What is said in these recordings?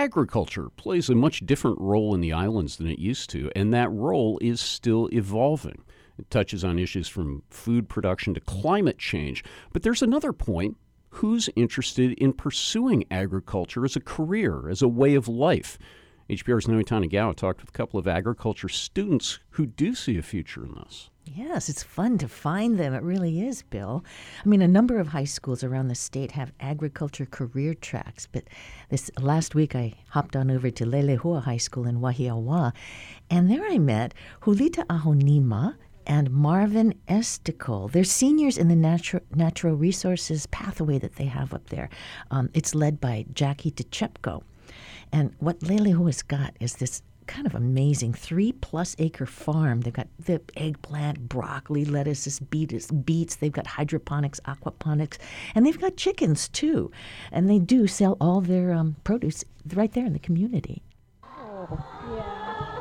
Agriculture plays a much different role in the islands than it used to, and that role is still evolving. It touches on issues from food production to climate change. But there's another point. Who's interested in pursuing agriculture as a career, as a way of life? HPR's Noe Tanagawa talked with a couple of agriculture students who do see a future in this. Yes, it's fun to find them. It really is, Bill. I mean, a number of high schools around the state have agriculture career tracks. But this last week, I hopped on over to Lelehua High School in Wahiawa, and there I met Julita Ahonima and Marvin Esticle. They're seniors in the natural resources pathway that they have up there. It's led by Jackie DeChepko. And what Lelehua's got is this kind of amazing 3+ acre farm. They've got the eggplant, broccoli, lettuces, beets. They've got hydroponics, aquaponics, and they've got chickens too. And they do sell all their produce right there in the community. Oh, yeah.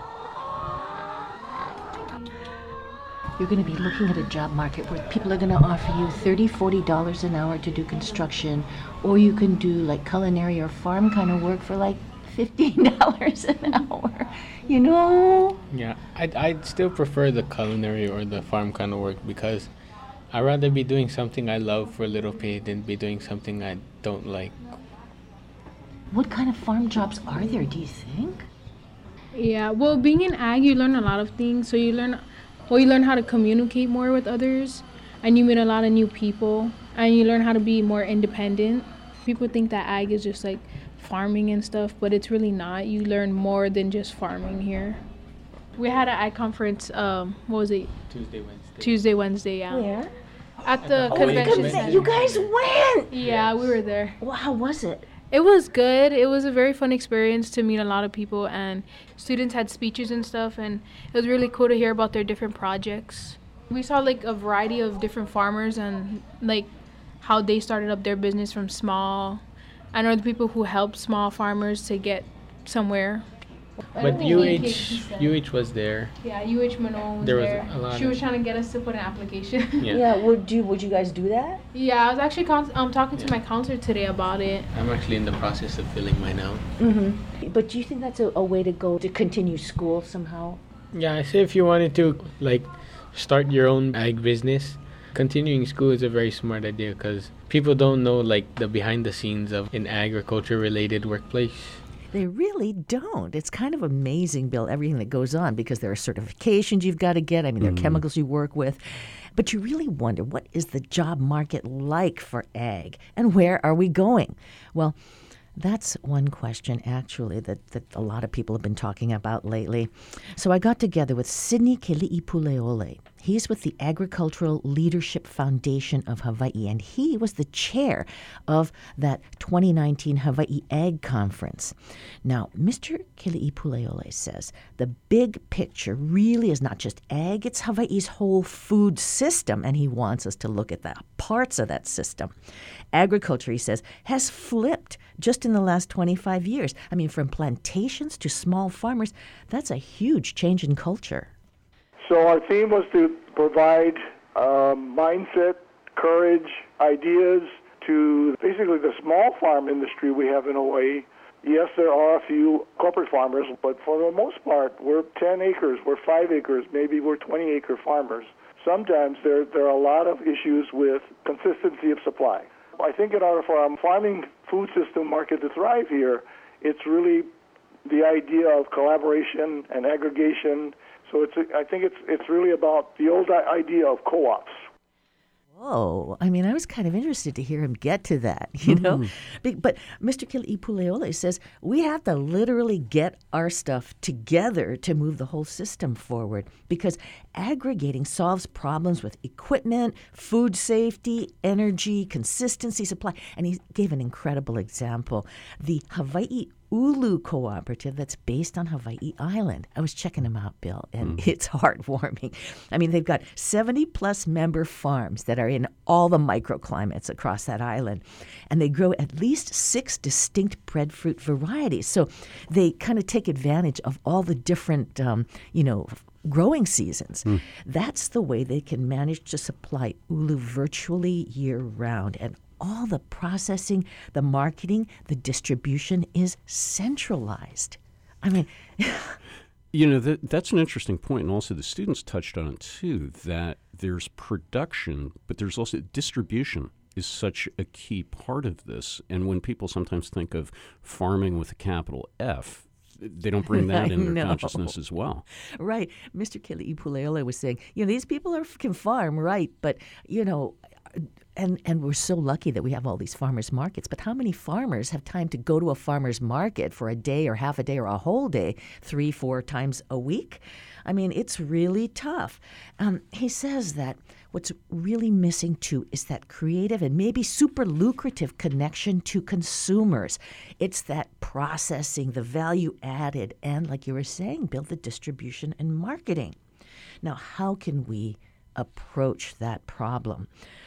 You're going to be looking at a job market where people are going to offer you $30, $40 an hour to do construction, or you can do like culinary or farm kind of work for like $15 an hour, you know? Yeah, I'd still prefer the culinary or the farm kind of work because I'd rather be doing something I love for a little pay than be doing something I don't like. What kind of farm jobs are there, do you think? Yeah, well, being in ag, you learn a lot of things. So you learn how to communicate more with others, and you meet a lot of new people, and you learn how to be more independent. People think that ag is just like farming and stuff, but it's really not. You learn more than just farming here. We had an ag conference, what was it? Tuesday, Wednesday, yeah. Where? At the convention center. You guys went! Yeah, we were there. Well, how was it? It was good. It was a very fun experience to meet a lot of people, and students had speeches and stuff, and it was really cool to hear about their different projects. We saw like a variety of different farmers and like how they started up their business from small, and other people who helped small farmers to get somewhere. But UH was there. Yeah, UH Manon was there. She was trying to get us to put an application. Yeah, would you guys do that? Yeah, I was actually talking to my counselor today about it. I'm actually in the process of filling mine out. Mm-hmm. But do you think that's a way to go to continue school somehow? Yeah, I say if you wanted to like start your own ag business, continuing school is a very smart idea because people don't know like the behind the scenes of an agriculture related workplace. They really don't. It's kind of amazing, Bill, everything that goes on because there are certifications you've got to get. I mean, there are chemicals you work with. But you really wonder, what is the job market like for ag? And where are we going? Well, that's one question, actually, that a lot of people have been talking about lately. So I got together with Sidney Keli'ipuleole. He's with the Agricultural Leadership Foundation of Hawaii, and he was the chair of that 2019 Hawaii Ag Conference. Now, Mr. Keli'ipuleole says the big picture really is not just ag, it's Hawaii's whole food system, and he wants us to look at the parts of that system. Agriculture, he says, has flipped just in the last 25 years. I mean, from plantations to small farmers, that's a huge change in culture. So our theme was to provide mindset, courage, ideas to basically the small farm industry we have in Hawaii. Yes, there are a few corporate farmers, but for the most part, we're 10 acres, we're 5 acres, maybe we're 20-acre farmers. Sometimes there are a lot of issues with consistency of supply. I think in order for our farming food system market to thrive here, it's really the idea of collaboration and aggregation. So I think it's really about the old idea of co-ops. Whoa. I mean, I was kind of interested to hear him get to that, you know. But Mr. Keli'ipuleole says we have to literally get our stuff together to move the whole system forward because aggregating solves problems with equipment, food safety, energy, consistency, supply. And he gave an incredible example. The Hawaii Ulu Cooperative that's based on Hawaii Island. I was checking them out, Bill, and it's heartwarming. I mean, they've got 70-plus member farms that are in all the microclimates across that island, and they grow at least 6 distinct breadfruit varieties. So they kind of take advantage of all the different, growing seasons. That's the way they can manage to supply ulu virtually year-round. And all the processing, the marketing, the distribution is centralized. I mean, that's an interesting point, and also the students touched on it too, that there's production, but there's also distribution is such a key part of this. And when people sometimes think of farming with a capital F, they don't bring that in their consciousness as well. Right. Mr. Kili'ipuleole was saying, these people can farm, right, but, and we're so lucky that we have all these farmers markets, but how many farmers have time to go to a farmer's market for a day or half a day or a whole day, 3-4 times a week? I mean, it's really tough. He says that what's really missing, too, is that creative and maybe super lucrative connection to consumers. It's that processing, the value added, and like you were saying, Bill, the distribution and marketing. Now, how can we approach that problem?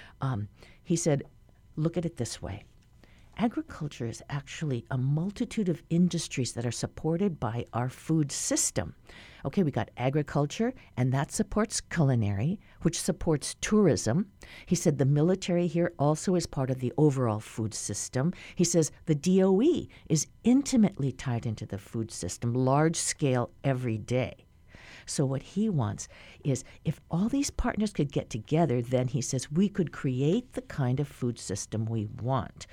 He said, look at it this way. Agriculture is actually a multitude of industries that are supported by our food system. Okay, we got agriculture, and that supports culinary, which supports tourism. He said the military here also is part of the overall food system. He says the DOE is intimately tied into the food system, large scale, every day. So what he wants is if all these partners could get together, then he says we could create the kind of food system we want.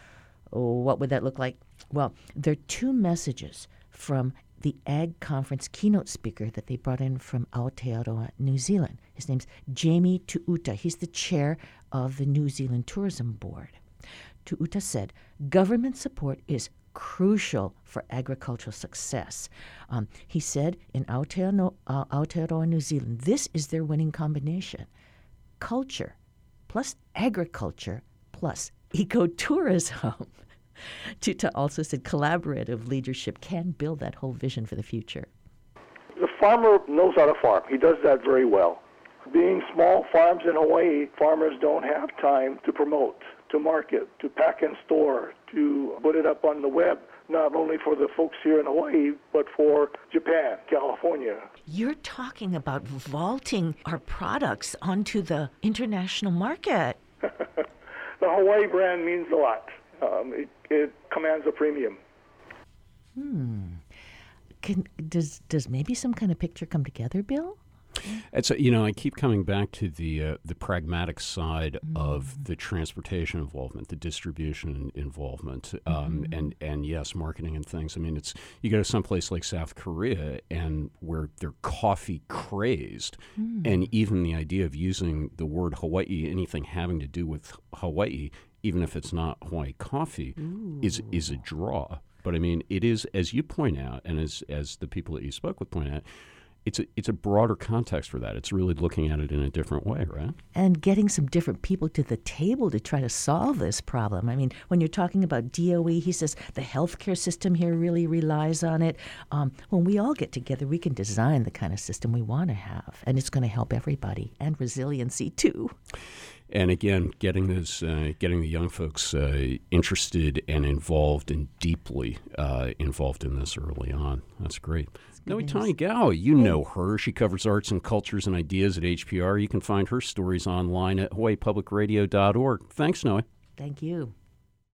What would that look like? Well, there are 2 messages from the Ag Conference keynote speaker that they brought in from Aotearoa, New Zealand. His name's Jamie Tu'uta. He's the chair of the New Zealand Tourism Board. Tu'uta said, government support is crucial for agricultural success. He said in Aotearoa, New Zealand, this is their winning combination. Culture plus agriculture plus ecotourism. Tuta also said collaborative leadership can build that whole vision for the future. The farmer knows how to farm. He does that very well. Being small farms in Hawaii, farmers don't have time to promote, to market, to pack and store, to put it up on the web, not only for the folks here in Hawaii, but for Japan, California. You're talking about vaulting our products onto the international market. The Hawaii brand means a lot. It commands a premium. Does maybe some kind of picture come together, Bill? It's I keep coming back to the pragmatic side of the transportation involvement, the distribution involvement, and yes, marketing and things. I mean, you go to someplace like South Korea and where they're coffee crazed, and even the idea of using the word Hawaii, anything having to do with Hawaii, even if it's not Hawaii coffee, is a draw. But I mean, it is, as you point out, and as the people that you spoke with point out, it's a broader context for that. It's really looking at it in a different way, right? And getting some different people to the table to try to solve this problem. I mean, when you're talking about DOE, he says the healthcare system here really relies on it. When we all get together, we can design the kind of system we want to have, and it's going to help everybody, and resiliency too. And again, getting the young folks interested and involved and deeply involved in this early on. That's great. Noe Tanigawa, you know her. She covers arts and cultures and ideas at HPR. You can find her stories online at hawaiipublicradio.org. Thanks, Noe. Thank you.